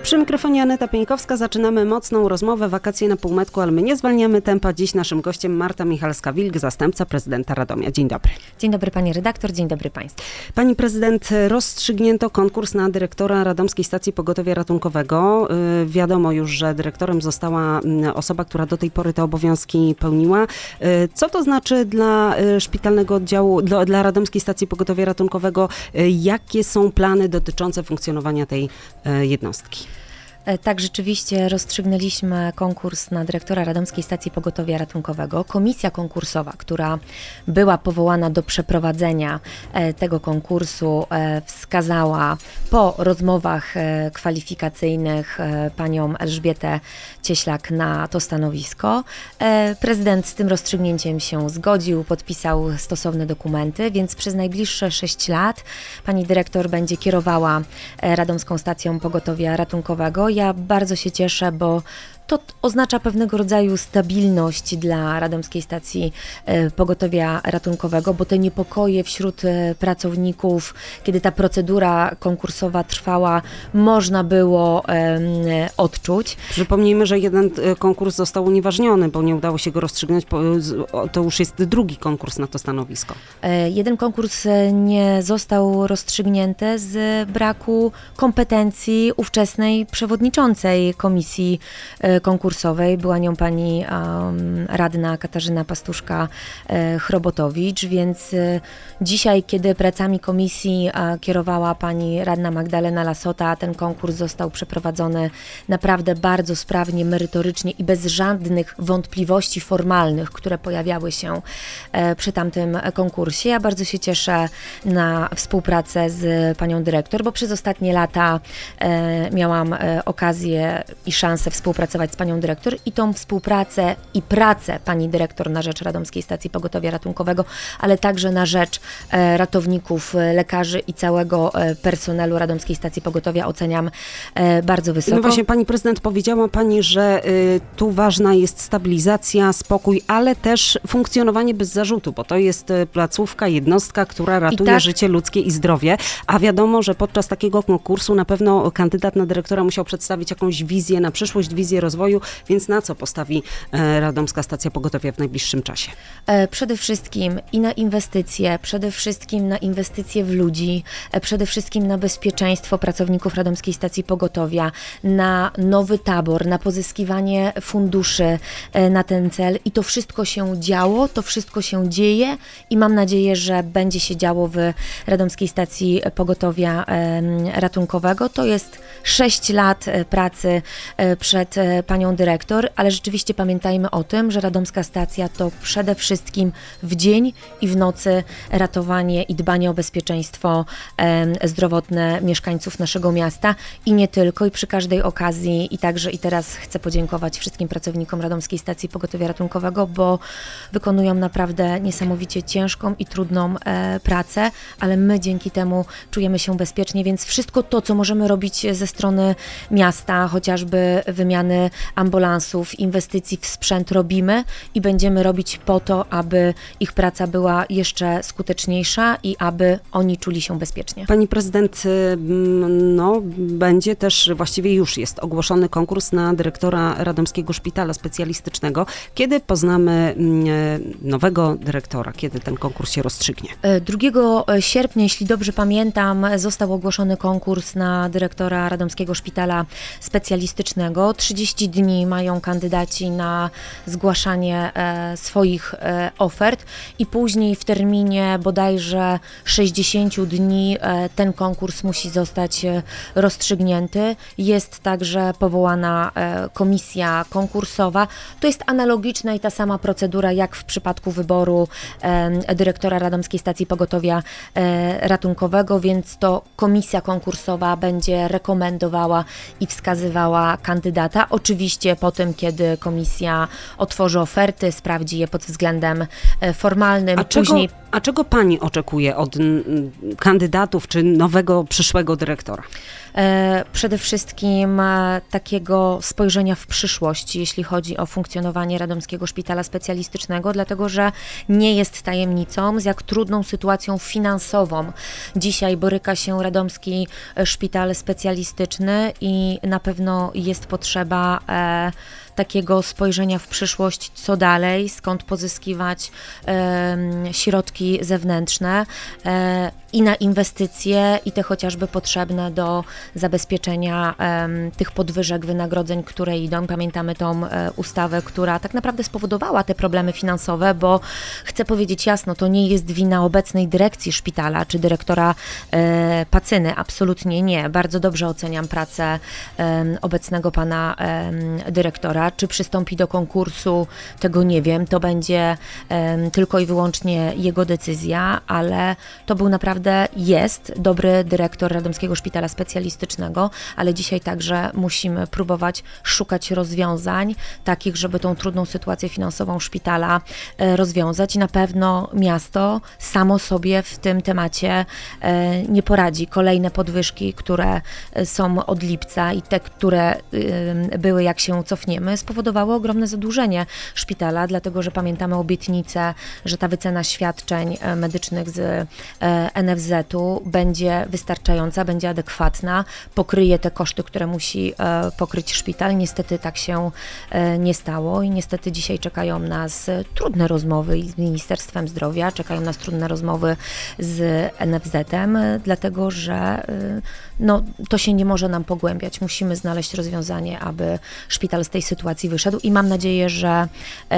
Przy mikrofonie Aneta Pieńkowska. Zaczynamy mocną rozmowę. Wakacje na półmetku, ale my nie zwalniamy tempa. Dziś naszym gościem Marta Michalska-Wilk, zastępca prezydenta Radomia. Dzień dobry. Dzień dobry pani redaktor, dzień dobry państwu. Pani prezydent, rozstrzygnięto konkurs na dyrektora Radomskiej Stacji Pogotowia Ratunkowego. Wiadomo już, że dyrektorem została osoba, która do tej pory te obowiązki pełniła. Co to znaczy dla szpitalnego oddziału, dla Radomskiej Stacji Pogotowia Ratunkowego? Jakie są plany dotyczące funkcjonowania tej jednostki? Tak, rzeczywiście rozstrzygnęliśmy konkurs na dyrektora Radomskiej Stacji Pogotowia Ratunkowego. Komisja konkursowa, która była powołana do przeprowadzenia tego konkursu, wskazała po rozmowach kwalifikacyjnych panią Elżbietę Cieślak na to stanowisko. Prezydent z tym rozstrzygnięciem się zgodził, podpisał stosowne dokumenty, więc przez najbliższe 6 lat pani dyrektor będzie kierowała Radomską Stacją Pogotowia Ratunkowego. Ja bardzo się cieszę, bo to oznacza pewnego rodzaju stabilność dla Radomskiej Stacji Pogotowia Ratunkowego, bo te niepokoje wśród pracowników, kiedy ta procedura konkursowa trwała, można było odczuć. Przypomnijmy, że jeden konkurs został unieważniony, bo nie udało się go rozstrzygnąć. To już jest drugi konkurs na to stanowisko. Jeden konkurs nie został rozstrzygnięty z braku kompetencji ówczesnej przewodniczącej komisji konkursowej. Była nią pani radna Katarzyna Pastuszka-Chrobotowicz, więc dzisiaj, kiedy pracami komisji kierowała pani radna Magdalena Lasota, ten konkurs został przeprowadzony naprawdę bardzo sprawnie, merytorycznie i bez żadnych wątpliwości formalnych, które pojawiały się przy tamtym konkursie. Ja bardzo się cieszę na współpracę z panią dyrektor, bo przez ostatnie lata miałam okazję i szansę współpracować z panią dyrektor i tą współpracę i pracę pani dyrektor na rzecz Radomskiej Stacji Pogotowia Ratunkowego, ale także na rzecz ratowników, lekarzy i całego personelu Radomskiej Stacji Pogotowia oceniam bardzo wysoko. No właśnie, pani prezydent, powiedziała pani, że tu ważna jest stabilizacja, spokój, ale też funkcjonowanie bez zarzutu, bo to jest placówka, jednostka, która ratuje życie ludzkie i zdrowie, a wiadomo, że podczas takiego konkursu na pewno kandydat na dyrektora musiał przedstawić jakąś wizję na przyszłość, wizję rozwoju, więc na co postawi Radomska Stacja Pogotowia w najbliższym czasie? Przede wszystkim i na inwestycje, przede wszystkim na inwestycje w ludzi, przede wszystkim na bezpieczeństwo pracowników Radomskiej Stacji Pogotowia, na nowy tabor, na pozyskiwanie funduszy na ten cel i to wszystko się działo, to wszystko się dzieje i mam nadzieję, że będzie się działo w Radomskiej Stacji Pogotowia Ratunkowego. To jest 6 lat pracy przed panią dyrektor, ale rzeczywiście pamiętajmy o tym, że Radomska Stacja to przede wszystkim w dzień i w nocy ratowanie i dbanie o bezpieczeństwo zdrowotne mieszkańców naszego miasta i nie tylko, i przy każdej okazji i także i teraz chcę podziękować wszystkim pracownikom Radomskiej Stacji Pogotowia Ratunkowego, bo wykonują naprawdę niesamowicie ciężką i trudną pracę, ale my dzięki temu czujemy się bezpiecznie, więc wszystko to, co możemy robić ze strony miasta, chociażby wymiany ambulansów, inwestycji w sprzęt robimy i będziemy robić po to, aby ich praca była jeszcze skuteczniejsza i aby oni czuli się bezpiecznie. Pani prezydent, będzie też, właściwie już jest ogłoszony konkurs na dyrektora Radomskiego Szpitala Specjalistycznego. Kiedy poznamy nowego dyrektora? Kiedy ten konkurs się rozstrzygnie? 2 sierpnia, jeśli dobrze pamiętam, został ogłoszony konkurs na dyrektora Radomskiego Szpitala Specjalistycznego. 30 dni mają kandydaci na zgłaszanie swoich ofert i później w terminie bodajże 60 dni ten konkurs musi zostać rozstrzygnięty. Jest także powołana komisja konkursowa. To jest analogiczna i ta sama procedura jak w przypadku wyboru dyrektora Radomskiej Stacji Pogotowia Ratunkowego, więc to komisja konkursowa będzie rekomendowała i wskazywała kandydata. Oczywiście po tym, kiedy komisja otworzy oferty, sprawdzi je pod względem formalnym. A czego pani oczekuje od kandydatów czy nowego przyszłego dyrektora? Przede wszystkim takiego spojrzenia w przyszłość, jeśli chodzi o funkcjonowanie Radomskiego Szpitala Specjalistycznego, dlatego że nie jest tajemnicą, z jak trudną sytuacją finansową dzisiaj boryka się Radomski Szpital Specjalistyczny i na pewno jest potrzeba takiego spojrzenia w przyszłość, co dalej, skąd pozyskiwać środki zewnętrzne i na inwestycje, i te chociażby potrzebne do zabezpieczenia tych podwyżek wynagrodzeń, które idą. Pamiętamy tą ustawę, która tak naprawdę spowodowała te problemy finansowe, bo chcę powiedzieć jasno, to nie jest wina obecnej dyrekcji szpitala, czy dyrektora Pacyny, absolutnie nie. Bardzo dobrze oceniam pracę obecnego pana dyrektora. Czy przystąpi do konkursu, tego nie wiem, to będzie tylko i wyłącznie jego decyzja, ale to był naprawdę, jest dobry dyrektor Radomskiego Szpitala Specjalistycznego, ale dzisiaj także musimy próbować szukać rozwiązań takich, żeby tą trudną sytuację finansową szpitala rozwiązać i na pewno miasto samo sobie w tym temacie nie poradzi. Kolejne podwyżki, które są od lipca i te, które były, jak się cofniemy, spowodowało ogromne zadłużenie szpitala, dlatego że pamiętamy obietnicę, że ta wycena świadczeń medycznych z NFZ-u będzie wystarczająca, będzie adekwatna, pokryje te koszty, które musi pokryć szpital. Niestety tak się nie stało i niestety dzisiaj czekają nas trudne rozmowy z Ministerstwem Zdrowia, czekają nas trudne rozmowy z NFZ-em, dlatego że no, to się nie może nam pogłębiać. Musimy znaleźć rozwiązanie, aby szpital z tej sytuacji wyszedł i mam nadzieję, że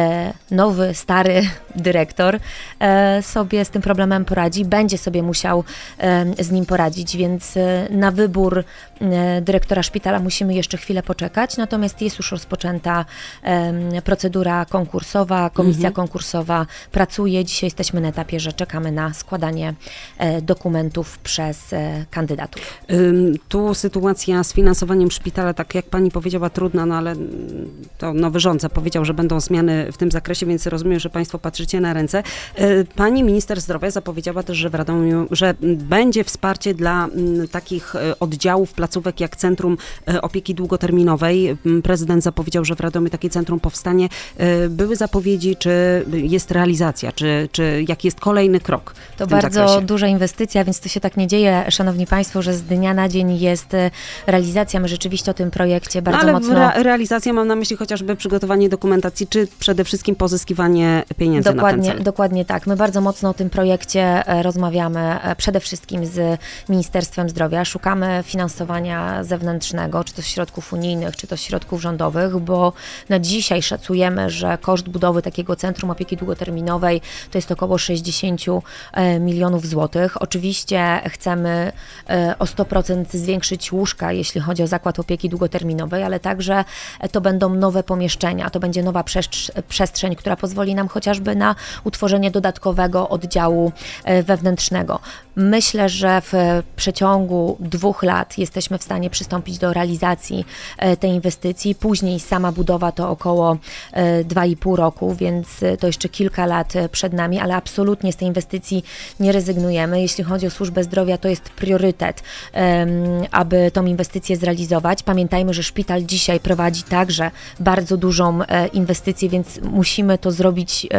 nowy, stary dyrektor sobie z tym problemem poradzi, będzie sobie musiał z nim poradzić, więc na wybór dyrektora szpitala musimy jeszcze chwilę poczekać, natomiast jest już rozpoczęta procedura konkursowa, komisja konkursowa pracuje, dzisiaj jesteśmy na etapie, że czekamy na składanie dokumentów przez kandydatów. Tu sytuacja z finansowaniem szpitala, tak jak pani powiedziała, trudna, no ale to nowy rząd zapowiedział, że będą zmiany w tym zakresie, więc rozumiem, że państwo patrzycie na ręce. Pani minister zdrowia zapowiedziała też, że w Radomiu, że będzie wsparcie dla takich oddziałów, placówek jak Centrum Opieki Długoterminowej. Prezydent zapowiedział, że w Radomiu takie centrum powstanie. Były zapowiedzi, czy jest realizacja, czy jaki jest kolejny krok w To tym bardzo zakresie? duża inwestycja, więc to się tak nie dzieje, szanowni państwo, że z dnia na dzień jest realizacja. My rzeczywiście o tym projekcie bardzo ale mocno... realizacja, mam na myśli chociażby przygotowanie dokumentacji, czy przede wszystkim pozyskiwanie pieniędzy na ten cel? Dokładnie tak. My bardzo mocno o tym projekcie rozmawiamy przede wszystkim z Ministerstwem Zdrowia. Szukamy finansowania zewnętrznego, czy to z środków unijnych, czy to z środków rządowych, bo na dzisiaj szacujemy, że koszt budowy takiego Centrum Opieki Długoterminowej to jest około 60 milionów złotych. Oczywiście chcemy o 100% zwiększyć łóżka, jeśli chodzi o Zakład Opieki Długoterminowej, ale także to będą nowe pomieszczenia, to będzie nowa przestrzeń, która pozwoli nam chociażby na utworzenie dodatkowego oddziału wewnętrznego. Myślę, że w przeciągu 2 lat jesteśmy w stanie przystąpić do realizacji tej inwestycji. Później sama budowa to około 2,5 roku, więc to jeszcze kilka lat przed nami, ale absolutnie z tej inwestycji nie rezygnujemy. Jeśli chodzi o służbę zdrowia, to jest priorytet, aby tą inwestycję zrealizować. Pamiętajmy, że szpital dzisiaj prowadzi także bardzo dużą inwestycję, więc musimy to zrobić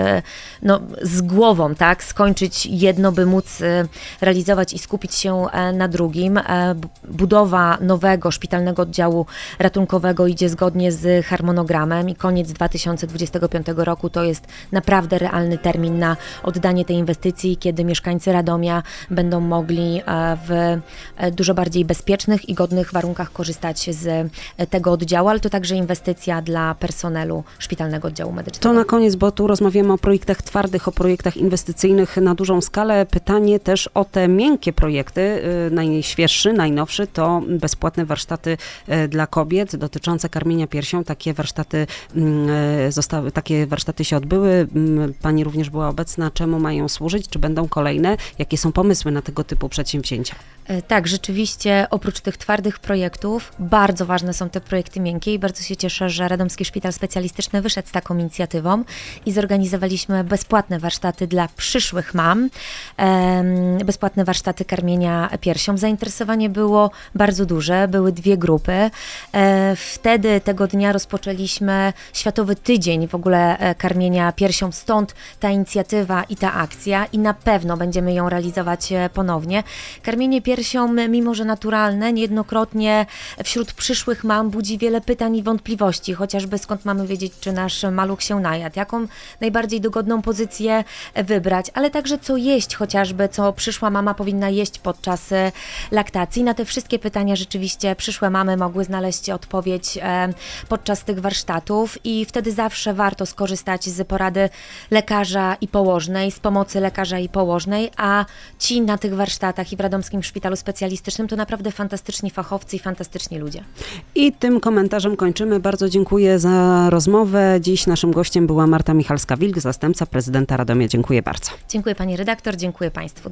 z głową, tak? Skończyć jedno, by móc realizować i skupić się na drugim. Budowa nowego szpitalnego oddziału ratunkowego idzie zgodnie z harmonogramem i koniec 2025 roku to jest naprawdę realny termin na oddanie tej inwestycji, kiedy mieszkańcy Radomia będą mogli w dużo bardziej bezpiecznych i godnych warunkach korzystać z tego oddziału, ale to także inwestycja dla personelu szpitalnego oddziału medycznego. To na koniec, bo tu rozmawiamy o projektach twardych, o projektach inwestycyjnych na dużą skalę. Pytanie też o te miękkie projekty. Najświeższy, najnowszy to bezpłatne warsztaty dla kobiet dotyczące karmienia piersią. Takie warsztaty się odbyły. Pani również była obecna. Czemu mają służyć? Czy będą kolejne? Jakie są pomysły na tego typu przedsięwzięcia? Tak, rzeczywiście oprócz tych twardych projektów bardzo ważne są te projekty miękkie i bardzo się cieszę, że Radomski Szpital Specjalistyczny wyszedł z taką inicjatywą i zorganizowaliśmy bezpłatne warsztaty dla przyszłych mam, bezpłatne bezpłatne warsztaty karmienia piersią. Zainteresowanie było bardzo duże, były 2 grupy. Wtedy tego dnia rozpoczęliśmy Światowy Tydzień w ogóle karmienia piersią, stąd ta inicjatywa i ta akcja i na pewno będziemy ją realizować ponownie. Karmienie piersią, mimo że naturalne, niejednokrotnie wśród przyszłych mam budzi wiele pytań i wątpliwości, chociażby skąd mamy wiedzieć, czy nasz maluch się najadł, jaką najbardziej dogodną pozycję wybrać, ale także co jeść chociażby, co przyszła mama powinna jeść podczas laktacji. Na te wszystkie pytania rzeczywiście przyszłe mamy mogły znaleźć odpowiedź podczas tych warsztatów i wtedy zawsze warto skorzystać z porady lekarza i położnej, z pomocy lekarza i położnej, a ci na tych warsztatach i w Radomskim Szpitalu Specjalistycznym to naprawdę fantastyczni fachowcy i fantastyczni ludzie. I tym komentarzem kończymy. Bardzo dziękuję za rozmowę. Dziś naszym gościem była Marta Michalska-Wilk, zastępca prezydenta Radomia. Dziękuję bardzo. Dziękuję pani redaktor, dziękuję państwu.